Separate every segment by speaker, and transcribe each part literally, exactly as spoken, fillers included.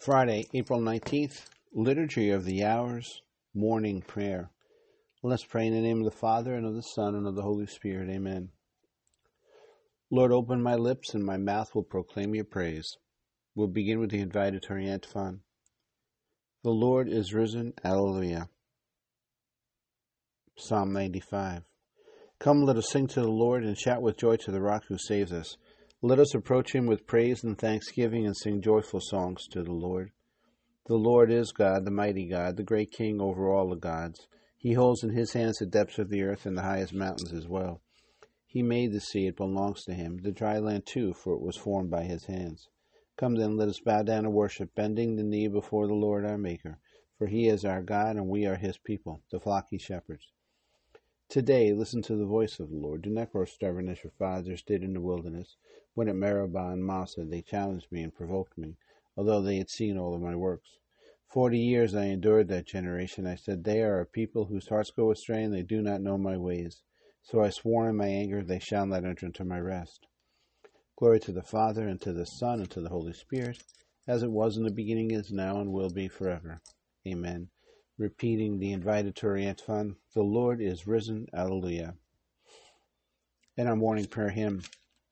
Speaker 1: Friday, April nineteenth, Liturgy of the Hours, Morning Prayer. Let's pray in the name of the Father, and of the Son, and of the Holy Spirit. Amen. Lord, open my lips, and my mouth will proclaim your praise. We'll begin with the invitatory antiphon. The Lord is risen. Alleluia. Psalm ninety-five. Come, let us sing to the Lord, and shout with joy to the rock who saves us. Let us approach him with praise and thanksgiving, and sing joyful songs to the Lord. The Lord is God, the mighty God, the great King over all the gods. He holds in his hands the depths of the earth and the highest mountains as well. He made the sea, it belongs to him, the dry land too, for it was formed by his hands. Come then, let us bow down and worship, bending the knee before the Lord our Maker. For he is our God, and we are his people, the flock he shepherds. Today, listen to the voice of the Lord. Do not grow stubborn as your fathers did in the wilderness, when at Meribah and Massah they challenged me and provoked me, although they had seen all of my works. Forty years I endured that generation. I said, they are a people whose hearts go astray, and they do not know my ways. So I swore in my anger, they shall not enter into my rest. Glory to the Father, and to the Son, and to the Holy Spirit, as it was in the beginning, is now, and will be forever. Amen. Repeating the invitatory antiphon, the Lord is risen. Alleluia. And our morning prayer hymn.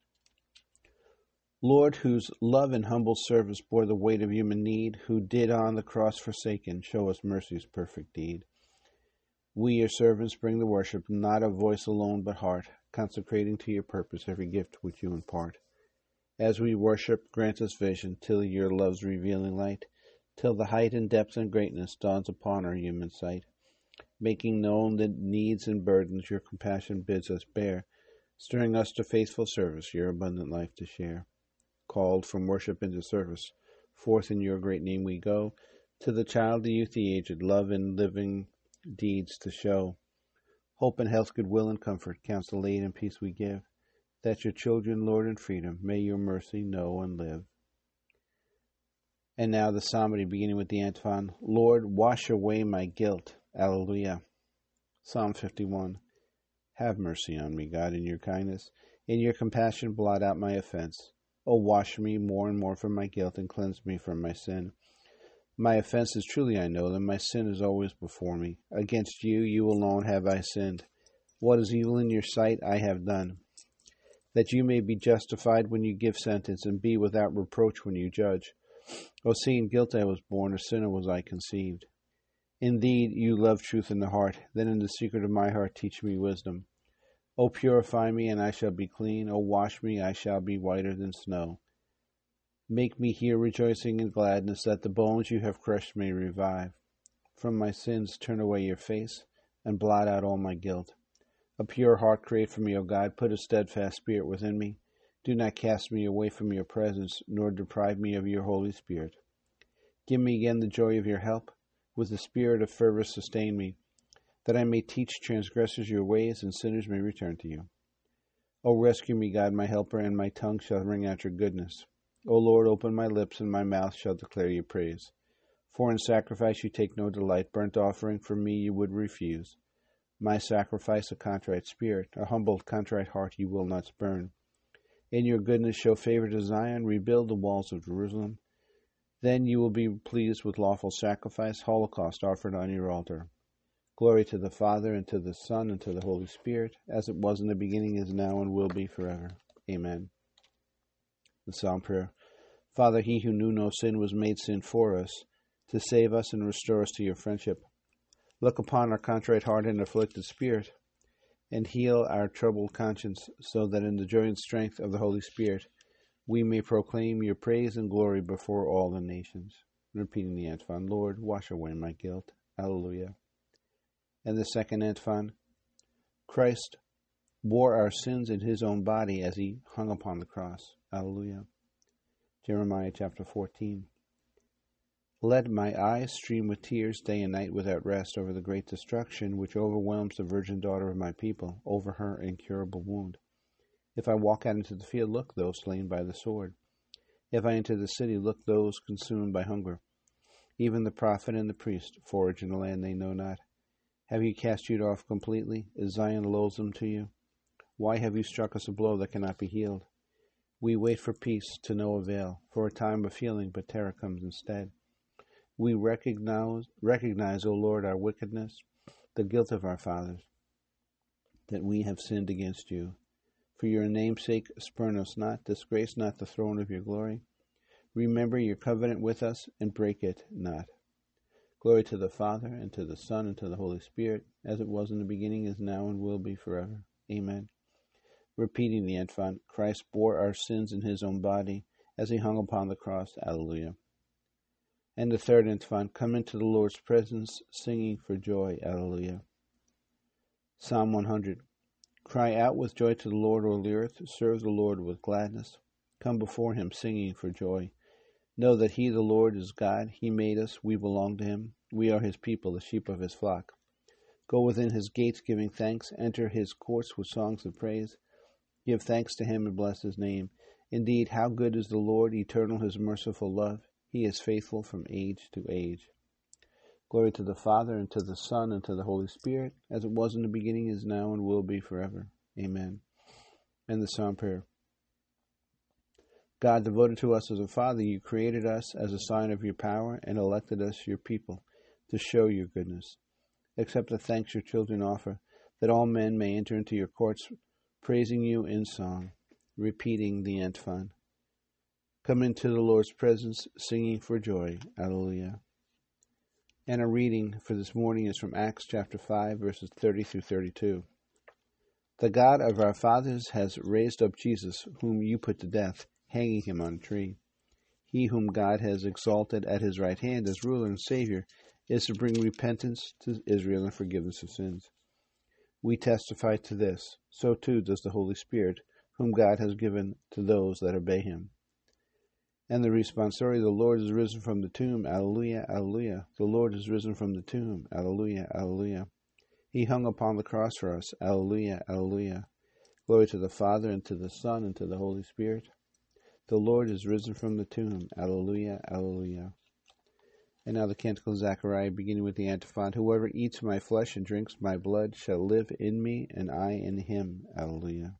Speaker 1: Lord, whose love and humble service bore the weight of human need, who did on the cross forsaken, show us mercy's perfect deed. We, your servants, bring the worship, not of voice alone, but heart, consecrating to your purpose every gift which you impart. As we worship, grant us vision, till your love's revealing light, till the height and depth and greatness dawns upon our human sight, making known the needs and burdens your compassion bids us bear, stirring us to faithful service, your abundant life to share. Called from worship into service, forth in your great name we go, to the child, the youth, the aged, love and living deeds to show. Hope and health, goodwill and comfort, counsel, aid and peace we give, that your children, Lord, in freedom, may your mercy know and live. And now the psalmody, beginning with the antiphon. Lord, wash away my guilt. Alleluia. Psalm fifty-one. Have mercy on me, God, in your kindness. In your compassion blot out my offense. O wash me more and more from my guilt, and cleanse me from my sin. My offenses truly I know them, my sin is always before me. Against you, you alone have I sinned. What is evil in your sight I have done, that you may be justified when you give sentence, and be without reproach when you judge. O seeing guilt I was born, a sinner was I conceived. Indeed, you love truth in the heart, then in the secret of my heart teach me wisdom. O purify me, and I shall be clean. O wash me, I shall be whiter than snow. Make me hear rejoicing and gladness, that the bones you have crushed may revive. From my sins turn away your face, and blot out all my guilt. A pure heart create for me, O God. Put a steadfast spirit within me. Do not cast me away from your presence, nor deprive me of your Holy Spirit. Give me again the joy of your help. With the spirit of fervor sustain me, that I may teach transgressors your ways, and sinners may return to you. O rescue me, God, my helper, and my tongue shall ring out your goodness. O Lord, open my lips, and my mouth shall declare your praise. For in sacrifice you take no delight, burnt offering for me you would refuse. My sacrifice a contrite spirit, a humble contrite heart you will not spurn. In your goodness show favor to Zion, rebuild the walls of Jerusalem. Then you will be pleased with lawful sacrifice, holocaust offered on your altar. Glory to the Father, and to the Son, and to the Holy Spirit, as it was in the beginning, is now, and will be forever. Amen. The Psalm Prayer. Father, he who knew no sin was made sin for us, to save us and restore us to your friendship. Look upon our contrite heart and afflicted spirit, and heal our troubled conscience, so that in the joy and strength of the Holy Spirit we may proclaim your praise and glory before all the nations. Repeating the antiphon. Lord, wash away my guilt. Alleluia. And the second antiphon. Christ bore our sins in his own body as he hung upon the cross. Alleluia. Jeremiah chapter fourteen. Let my eyes stream with tears day and night without rest over the great destruction which overwhelms the virgin daughter of my people, over her incurable wound. If I walk out into the field, look, those slain by the sword. If I enter the city, look, those consumed by hunger. Even the prophet and the priest forage in a land they know not. Have you cast Judah off completely? Is Zion loathsome to you? Why have you struck us a blow that cannot be healed? We wait for peace to no avail, for a time of healing, but terror comes instead. We recognize, recognize, O Lord, our wickedness, the guilt of our fathers, that we have sinned against you. For your name's sake, spurn us not, disgrace not the throne of your glory. Remember your covenant with us, and break it not. Glory to the Father, and to the Son, and to the Holy Spirit, as it was in the beginning, is now, and will be forever. Amen. Repeating the antiphon, Christ bore our sins in his own body, as he hung upon the cross. Alleluia. And the third antiphon, come into the Lord's presence, singing for joy. Alleluia. Psalm one hundred. Cry out with joy to the Lord, O the earth. Serve the Lord with gladness. Come before him, singing for joy. Know that he, the Lord, is God. He made us. We belong to him. We are his people, the sheep of his flock. Go within his gates, giving thanks. Enter his courts with songs of praise. Give thanks to him and bless his name. Indeed, how good is the Lord, eternal his merciful love. He is faithful from age to age. Glory to the Father, and to the Son, and to the Holy Spirit, as it was in the beginning, is now, and will be forever. Amen. And the Psalm prayer. God, devoted to us as a Father, you created us as a sign of your power, and elected us your people, to show your goodness. Accept the thanks your children offer, that all men may enter into your courts, praising you in song, repeating the antiphon. Come into the Lord's presence, singing for joy. Alleluia. And our reading for this morning is from Acts chapter five, verses thirty through thirty-two. The God of our fathers has raised up Jesus, whom you put to death, hanging him on a tree. He whom God has exalted at his right hand as ruler and Savior is to bring repentance to Israel and forgiveness of sins. We testify to this. So too does the Holy Spirit, whom God has given to those that obey him. And the responsory, the Lord is risen from the tomb. Alleluia, alleluia. The Lord is risen from the tomb. Alleluia, alleluia. He hung upon the cross for us. Alleluia, alleluia. Glory to the Father, and to the Son, and to the Holy Spirit. The Lord is risen from the tomb. Alleluia, alleluia. And now the Canticle of Zechariah, beginning with the antiphon. Whoever eats my flesh and drinks my blood shall live in me, and I in him. Alleluia.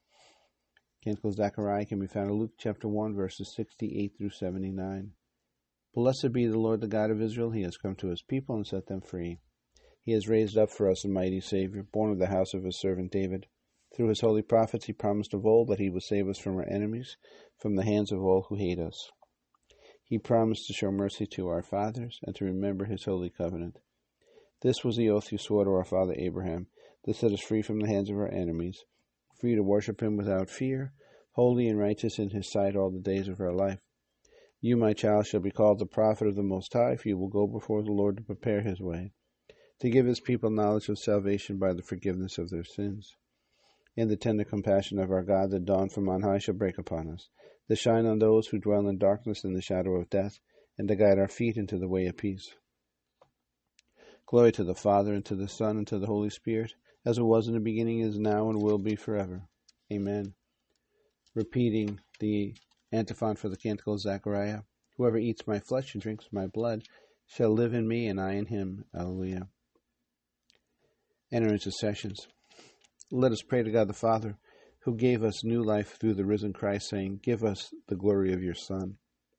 Speaker 1: Canticle of Zechariah can be found in Luke chapter one, verses sixty-eight through seventy-nine. Blessed be the Lord, the God of Israel. He has come to his people and set them free. He has raised up for us a mighty Savior, born of the house of his servant David. Through his holy prophets he promised of old that he would save us from our enemies, from the hands of all who hate us. He promised to show mercy to our fathers and to remember his holy covenant. This was the oath he swore to our father Abraham, to set us free from the hands of our enemies, free to worship him without fear, holy and righteous in his sight all the days of our life. You, my child, shall be called the prophet of the Most High, for you will go before the Lord to prepare his way, to give his people knowledge of salvation by the forgiveness of their sins. And the tender compassion of our God that dawn from on high shall break upon us, to shine on those who dwell in darkness and the shadow of death, and to guide our feet into the way of peace. Glory to the Father, and to the Son, and to the Holy Spirit, as it was in the beginning, is now, and will be forever. Amen. Repeating the antiphon for the Canticle of Zechariah. Whoever eats my flesh and drinks my blood shall live in me, and I in him. Alleluia. And our intercessions. Let us pray to God the Father, who gave us new life through the risen Christ, saying, give us the glory of your Son.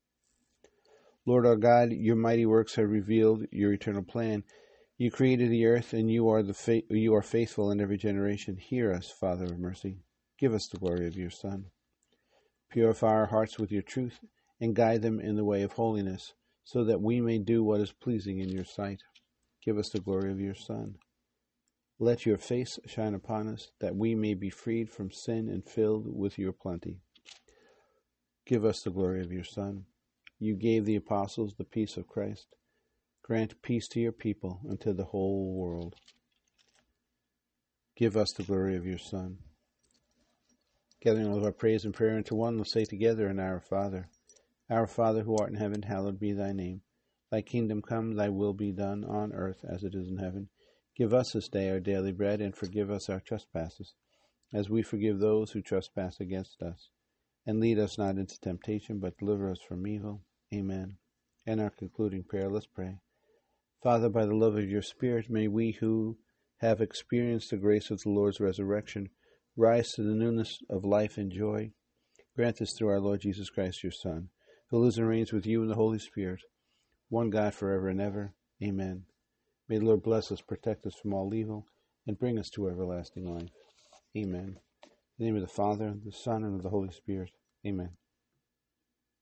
Speaker 1: Lord our God, your mighty works have revealed your eternal plan. You created the earth, and you are the fa- you are faithful in every generation. Hear us, Father of mercy. Give us the glory of your Son. Purify our hearts with your truth, and guide them in the way of holiness, so that we may do what is pleasing in your sight. Give us the glory of your Son. Let your face shine upon us, that we may be freed from sin and filled with your plenty. Give us the glory of your Son. You gave the apostles the peace of Christ. Grant peace to your people and to the whole world. Give us the glory of your Son. Gathering all of our praise and prayer into one, let's say together in Our Father. Our Father, who art in heaven, hallowed be thy name. Thy kingdom come, thy will be done on earth as it is in heaven. Give us this day our daily bread, and forgive us our trespasses, as we forgive those who trespass against us. And lead us not into temptation, but deliver us from evil. Amen. And our concluding prayer, let's pray. Father, by the love of your Spirit, may we who have experienced the grace of the Lord's resurrection rise to the newness of life and joy. Grant this through our Lord Jesus Christ, your Son, who lives and reigns with you in the Holy Spirit, one God forever and ever. Amen. May the Lord bless us, protect us from all evil, and bring us to everlasting life. Amen. In the name of the Father, the Son, and of the Holy Spirit. Amen.